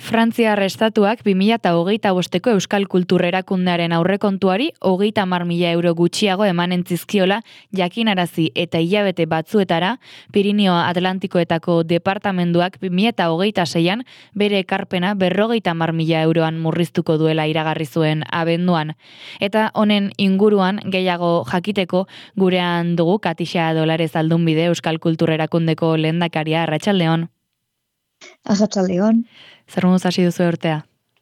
Frantziar estatuak 2025ko Euskal Kultur Erakundearen aurrekontuari 30.000 euro gutxiago emanen zizkiola jakinarazi eta hilabete batzuetara Pirinio Atlantikoetako departamenduak 2026an bere ekarpena 50.000 euroan murriztuko duela iragarri zuen abenduan. Eta honen inguruan gehiago jakiteko gurean dugu Katixa Dolarez Aldunbide Euskal Kultur Erakundeko lehendakaria. Arratsaldeon. Arratsaldeon. Zer moduz hasi duzu urtea?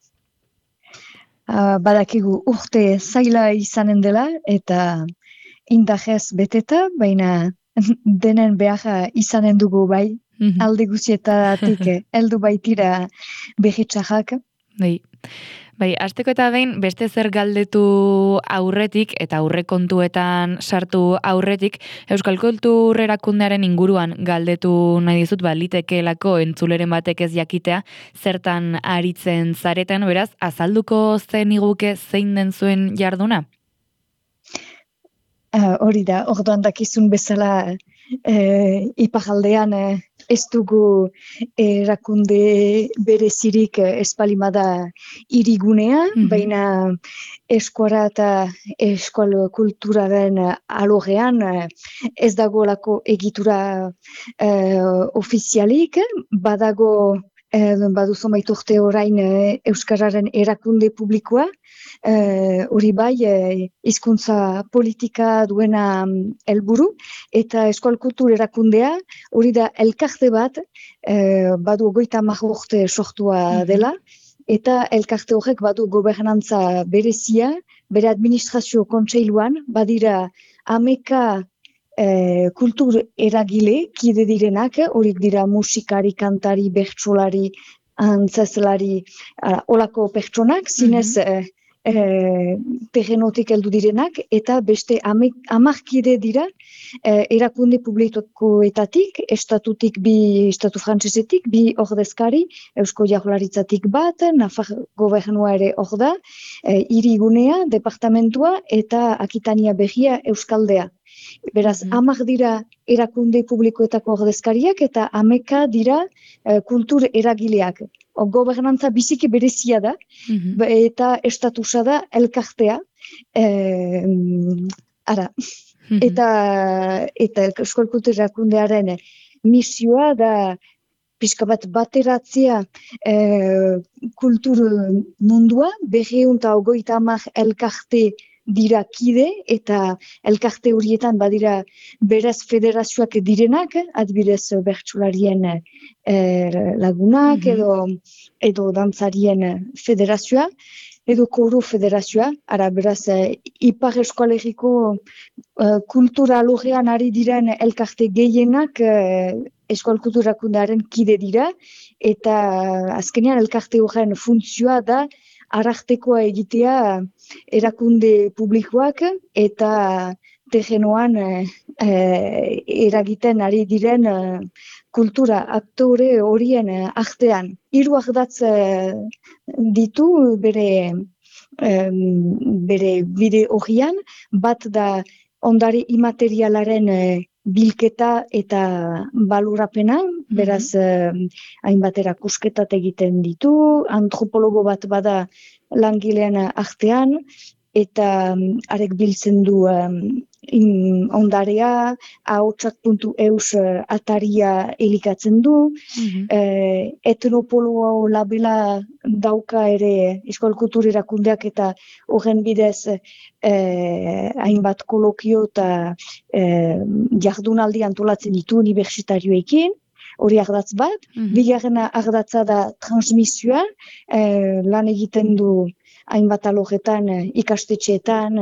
Badakigu urte zaila izanen dela eta indarrez beteta, baina denen beharra izanen dugu bai, alde guztietatik heldu baitira berritxarrak. Bai, hasteko eta behin beste zer galdetu aurretik eta aurrekontuetan sartu aurretik Euskal Kultur Erakundearen inguruan galdetu nahi dizut, litekeelako entzuleren batek ez jakitea zertan aritzen zareten, beraz, azalduko zeniguke zein den zuen jarduna? Hori da, orduan dakizun bezala iparraldean ez dugu erakunde berezirik espalimada hirigunea, baina eskuara eta eskual kulturaren alorrean ez dagoelako egitura ofizialik, baduzu maiturte orain Euskararen erakunde publikoa, hori bai hizkuntza politika duena helburu, eta Euskal Kultur Erakundea hori da elkarte bat, badu 30 urte sortua dela, eta elkarte horrek badu gobernantza berezia, bere administrazio kontseiluan badira 11 kultur eragile kide direnak, horiek dira musikari, kantari, bertsolari, antzezlari, olako pertsonak, zinez terrenotik heldu direnak, eta beste 10 kide dira erakunde publikoetatik, estatu frantsesetik, 2 ordezkari, Eusko Jaurlaritzatik bat, Nafar gobernua ere hor da, hirigunea, departamentua eta Akitania Berria Euskaldea. Beraz, 10 dira erakunde publikoetako ordezkariak eta 11 dira kultur eragileak. Gobernantza biziki berezia da, eta estatusa da elkartea. Eta Euskal Kultur Erakundearen misioa da pixka bat bateratzea kultur mundua, 250 elkarte dira kide, eta elkarte horietan badira beraz federazioak direnak, adibidez bertsolarien lagunak, edo dantzarien federazioa, edo koro federazioa, beraz Ipar Eskualerriko kultura alorrean ari diren elkarte gehienak Euskal Kultur Erakundearen kide dira, eta azkenean elkarte horren funtzioa da arartekoa egitea erakunde publikoak eta terrenoan eragiten ari diren kultura aktore horien artean. 3 ardatz ditu bere bide horrian, bat da ondare imaterialaren bilketa eta balorapena, beraz hainbat erakusketat egiten ditu, antropologo bat bada langileen artean, eta arek biltzen du ondarea, ahotsak.eus ataria elikatzen du, etnopolo labela dauka ere Euskal Kultur Erakundeak eta horren bidez hainbat kolokio eta jardunaldi antolatzen ditu unibertsitarioekin, hori ardatz bat. Bigarren ardatza da transmisioa, lan egiten du hainbat alorretan, ikastetxeetan,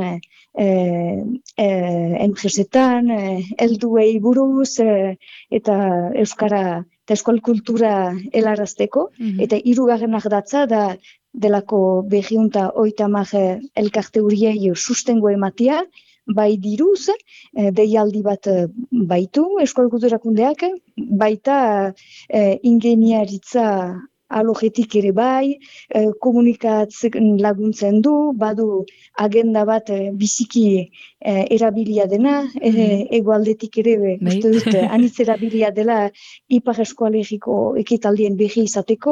enpresetan, helduei buruz, eta euskara eta euskal kultura helarazteko, eta 3. ardatza da delako 230 elkarte horiei sustengo ematea, bai diruz, deialdi bat baitu Euskal Kultur Erakundeak, baita ingeniaritza alojetik ere bai, komunikatzen laguntzen du, badu agenda bat biziki erabilia dena, egoaldetik ere, uste dut, anitz erabilia dela Ipar Eskualerriko ekitaldien berri izateko,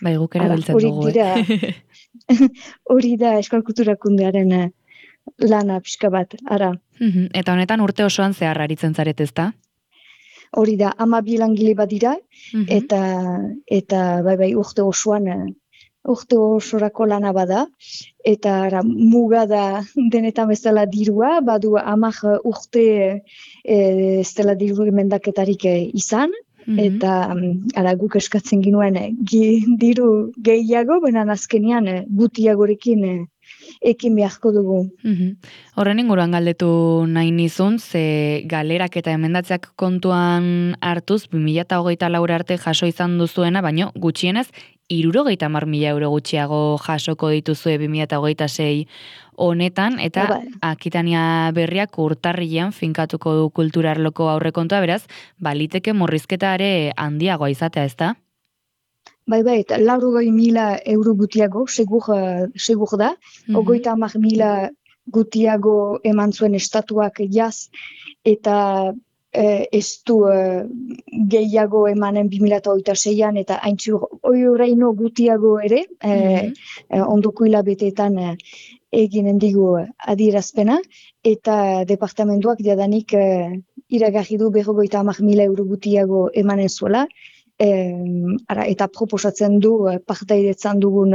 Bai, guk erabiltzen Hori dugu, dira, hori da Euskal Kulturakundearen lana pixka bat, ara. Eta honetan urte osoan zehar aritzen zaret, ezta? Hori da, 12 langile badira, eta bai, urte osorako lana bada, eta muga da denetan bezala dirua, badu 10 urte ez dela diru emendaketarik izan, eta guk eskatzen ginuen diru gehiago, baina azkenean gutiagorekin ekin beharko dugu. Horren inguruan galdetu nahi nizun, ze galerak eta emendatzeak kontuan hartuz, 2024 arte jaso izan duzuena, baino gutxienez, 70.000 euro gutxiago jasoko dituzue 2026 honetan, eta Akitania Berriak urtarrilean finkatuko du kulturarloko aurrekontua, beraz, baliteke murrizketa ere handiagoa izatea, ezta? Bai, eta 80.000 euro gutiago, segur da, 30.000 gutiago eman zuen estatuak jaz, eta ez du gehiago emanen 2026an, eta haintzu oraino gutiago ere, ondoko hilabeteetan eginen digu adierazpena, eta departamentuak jadanik iragarri du 50.000 euro gutiago emanen zuela, eta proposatzen du partaidetzan dugun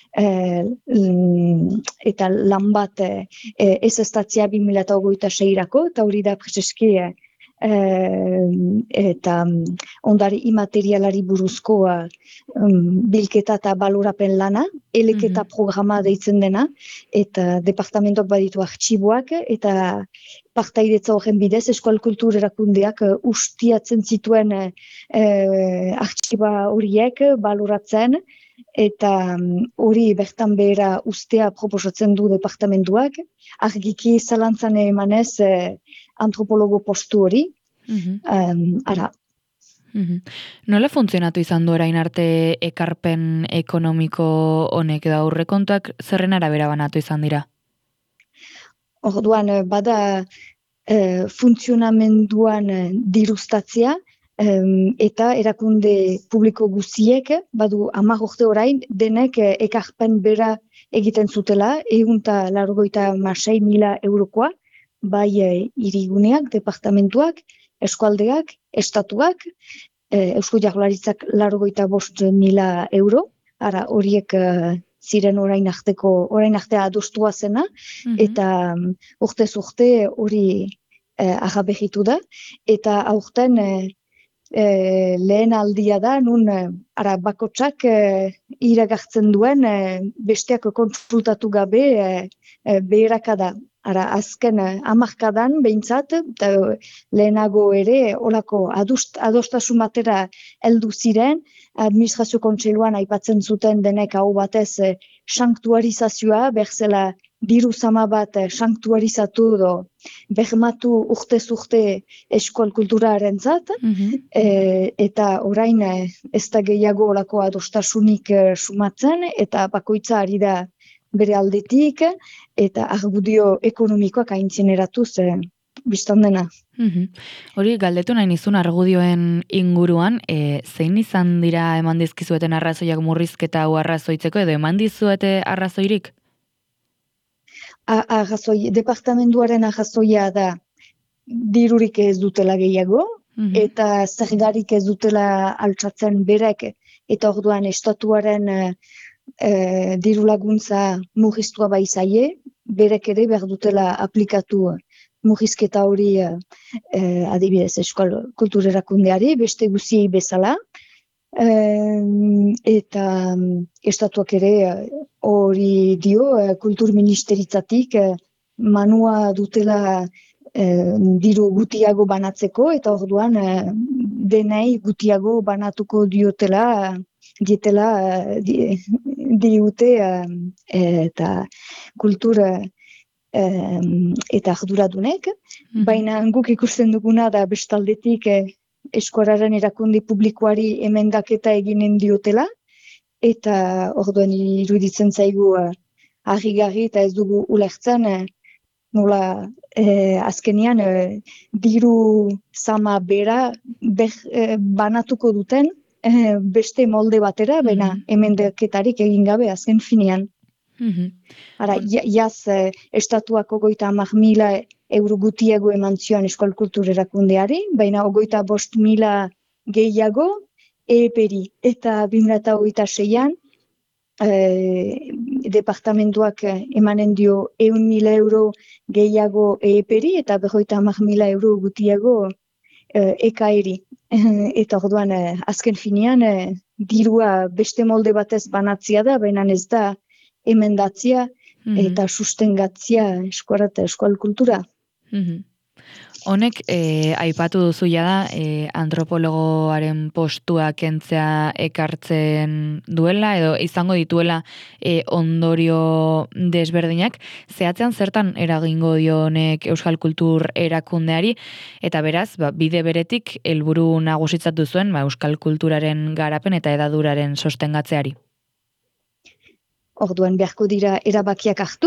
eta lan bat ez estatzia 2026rako, eta hori da prezeski eta ondare imaterialari buruzko bilketa eta balorapen lana, eleketa programa deitzen dena, eta departamentok baditu artxiboak, eta partaidetza horren bidez, Euskal Kultur Erakundeak ustiatzen zituen artxiba horiek baloratzen, eta hori bertan behera ustea proposatzen du departamentuak, argiki zalantzan emanez antropologo postu hori, Nola funtzionatu izan du orain arte ekarpen ekonomiko honek, da aurrekontuak zerren arabera banatu izan dira? Orduan, bada funtzionamenduan diruztatzea, eta erakunde publiko guztiek, badu 10 urte orain, denek ekarpen bera egiten zutela, 186.000 eurokoa, bai hiriguneak, departamentuak, eskualdeak, estatuak, Eusko Jaurlaritzak 85.000 euro, horiek ziren orain arte adostua zena, eta urtez urte hori agabehitu da, eta aurten lehen aldia da, nun bakotsak iragartzen duen besteak konsultatu gabe beherakada. Azken 10 behintzat, eta lehenago ere olako adostasun batera heldu ziren, administrazio kontseiluan aipatzen zuten denek hau batez sanktuarizazioa, berzela diru zama bat sanktuarizatu edo bermatu urtez urte Euskal Kulturaren zat, eta orain ez da gehiago olako adostasunik sumatzen, eta bakoitza ari da bere aldetik, eta argudio ekonomikoak aintzineratuz biztan dena. Hori galdetu nahi nizun argudioen inguruan, zein izan dira eman dizkizueten arrazoiak murrizketa hau arrazoitzeko, edo eman dizuete arrazoirik? Departamentuaren arrazoia da dirurik ez dutela gehiago, eta zergarik ez dutela altxatzen berek, eta orduan estatuaren diru laguntza murriztua baizaie, berek ere behar dutela aplikatu murrizketa hori adibidez Euskal Kultur Erakundeari, beste guziei bezala, eta estatuak ere hori dio kultur ministeritzatik manua dutela diru gutiago banatzeko, eta orduan denei gutiago banatuko diotela diute eta kultura eta arduradunek, baina guk ikusten duguna da bestaldetik eskolaren erakunde publikoari emendaketa eginen diotela, eta orduan iruditzen zaigu harrigarri eta ez dugu ulertzen nola azkenean diru zama bera banatuko duten, beste molde batera, baina emendaketarik egin gabe azken finean. Ara, jaz estatuak 30.000 euro gutiago eman zion Euskal Kultur Erakundeari, baina 25.000 gehiago EEP-ri. Eta 2026an departamentuak emanen dio 100.000 euro gehiago EEP-ri eta 50.000 euro gutiago EKA-ri. Eta orduan azken finean dirua beste molde batez banatzia da, baina ez da emendatzia eta sustengatzia eskuara eta euskal kultura. Honek, aipatu duzu da, antropologoaren postua kentzea ekartzen duela, edo izango dituela ondorio desberdinak. Zehatzean zertan eragingo dionek euskal kultur erakundeari, eta beraz, bide beretik helburu nagusitzatu zuen euskal kulturaren garapen eta hedaduraren sostengatzeari. Orduan beharko dira erabakiak hartu,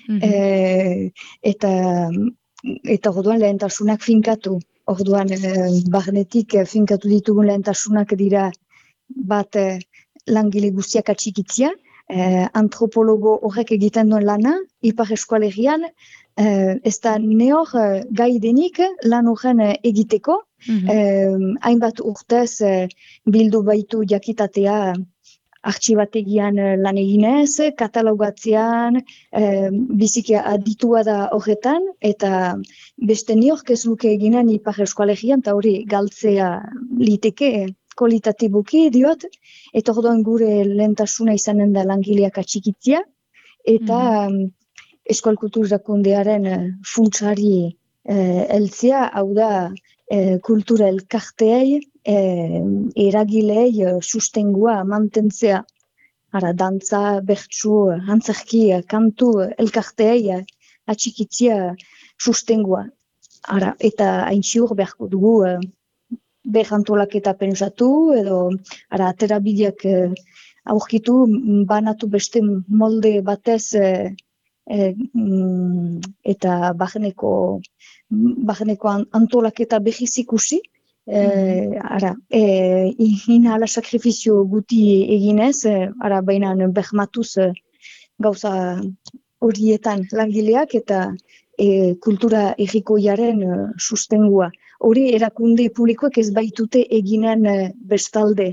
eta orduan lehentasunak finkatu. Orduan barnetik finkatu ditugun lehentasunak dira bat langile guztiak atxikitzia, antropologo horrek egiten duen lana, Ipar Eskualerian, ez da neor gai denik lan horren egiteko, hainbat urtez bildu baitu jakitatea artxibategian lan eginez, katalogatzean, biziki aditua da horretan, eta beste niork ez luke eginen Ipar Eskualegian, eta hori galtzea liteke kualitatiboki diot, eta orduan gure lehentasuna izanen da langileak atxikitzia, eta Euskal Kultur Erakundearen funtsari heltzea, hau da kultura elkarteei, eragilei sustengua mantentzea. Ara, dantza, bertsu, antzerki, kantu, elkarteei atxikitzia sustengua. Ara, eta hain ziur beharko dugu berrantolaketa pensatu, edo aterabideak aurkitu, banatu beste molde batez eta barneko antolaketa behiz ikusi, inhala sakrifizio guti eginez, baina behmatuz gauza horietan langileak eta kultura errikoiaren sustengua. Hori erakunde publikoek ez baitute eginen bestalde.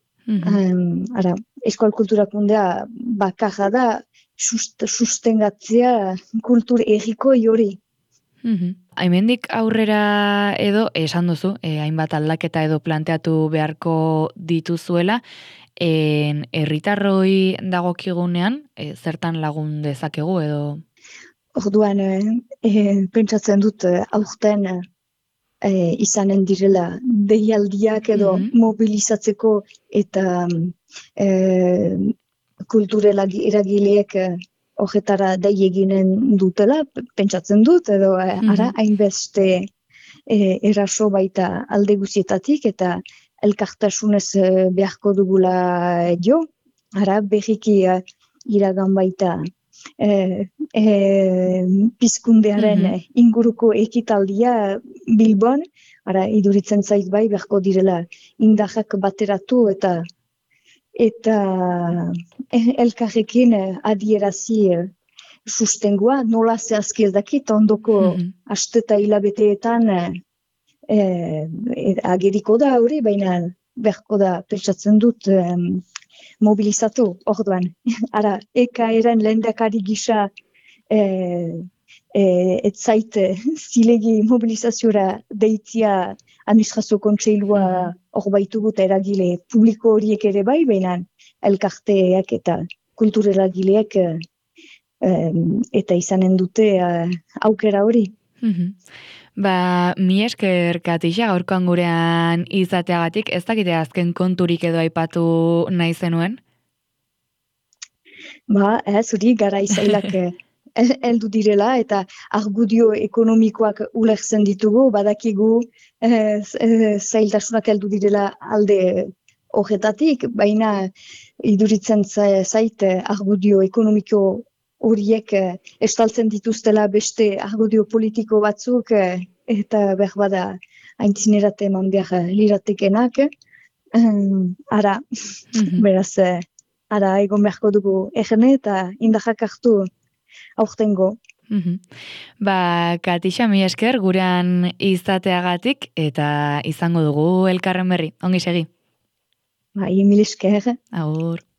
Euskal Kulturakundea bakarra da sustengatzea kultur errikoi hori. Hemendik aurrera edo, esan duzu, hainbat aldaketa edo planteatu beharko dituzuela, herritarroi dagokigunean, zertan lagun dezakegu edo? Orduan, pentsatzen dut aurten izanen direla deialdiak edo mobilizatzeko eta kulturela eragileek horretara dei eginen dutela, pentsatzen dut, edo hainbeste eraso baita alde guzietatik eta elkartasunez beharko dugula jo, berriki iragan baita pizkundearen inguruko ekitaldia Bilbon, iduritzen zait bai beharko direla indarrak bateratu eta elkarrekin adierazi sustengua, nola zehazki ez dakit, ondoko aste eta hilabeteetan ageriko da hori, baina beharko da pentsatzen dut mobilizatu, orduan. EKA-eren lehendakari gisa ez zait zilegi mobilizaziora deitzia administrazio kontseilua hor baitugu eta eragile publiko horiek ere bai, baina elkarteak eta kultur eragileak eta izanen dute aukera hori. Mi esker Katisa, gaurkoan gurean izateagatik, ez dakite azken konturik edo aipatu nahi zenuen? Zuri gara izailak heldu direla eta argudio ekonomikoak ulertzen ditugu, badakigu zailtasunak heldu direla alde horretatik, baina iduritzen zait argudio ekonomiko horiek estaltzen dituztela beste argudio politiko batzuk eta behar bada aintzinerate eman behar liratekenak Ara, beraz, ara egon beharko dugu egene eta indahak hartu aurtengo. Katixa, mi esker gurean izateagatik eta izango dugu elkarren berri. Ongi segi. Mil esker. Agur.